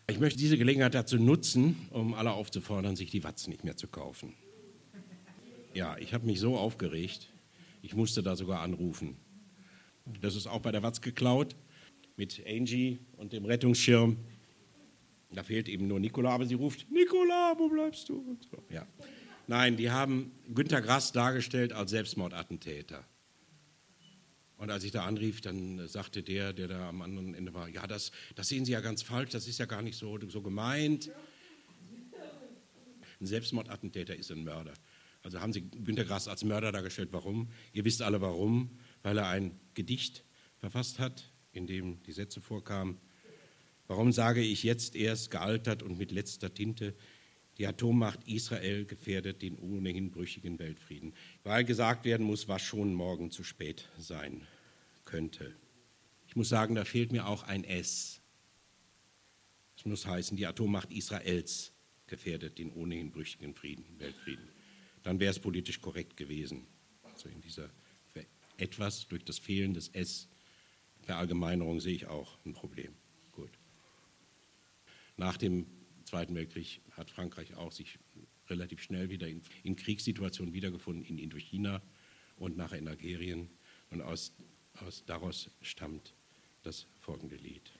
Ich möchte diese Gelegenheit dazu nutzen, um alle aufzufordern, sich die Watz nicht mehr zu kaufen. Ja, ich habe mich so aufgeregt, ich musste da sogar anrufen. Das ist auch bei der Watz geklaut, mit Angie und dem Rettungsschirm. Da fehlt eben nur Nicola, aber sie ruft, Nicola, wo bleibst du? Und so, ja. Nein, die haben Günter Grass dargestellt als Selbstmordattentäter. Und als ich da anrief, dann sagte der da am anderen Ende war, ja, das sehen Sie ja ganz falsch, das ist ja gar nicht so gemeint. Ein Selbstmordattentäter ist ein Mörder. Also haben Sie Günter Grass als Mörder dargestellt. Warum? Ihr wisst alle warum. Weil er ein Gedicht verfasst hat, in dem die Sätze vorkamen. Warum sage ich jetzt erst, gealtert und mit letzter Tinte, die Atommacht Israel gefährdet den ohnehin brüchigen Weltfrieden. Weil gesagt werden muss, was schon morgen zu spät sein könnte. Ich muss sagen, da fehlt mir auch ein S. Es muss heißen, die Atommacht Israels gefährdet den ohnehin brüchigen Weltfrieden. Dann wäre es politisch korrekt gewesen. Also in dieser etwas durch das Fehlen des S Verallgemeinerung sehe ich auch ein Problem. Gut. Nach dem Zweiten Weltkrieg hat Frankreich auch sich relativ schnell wieder in Kriegssituationen wiedergefunden, in Indochina und nachher in Algerien. Und daraus stammt das folgende Lied.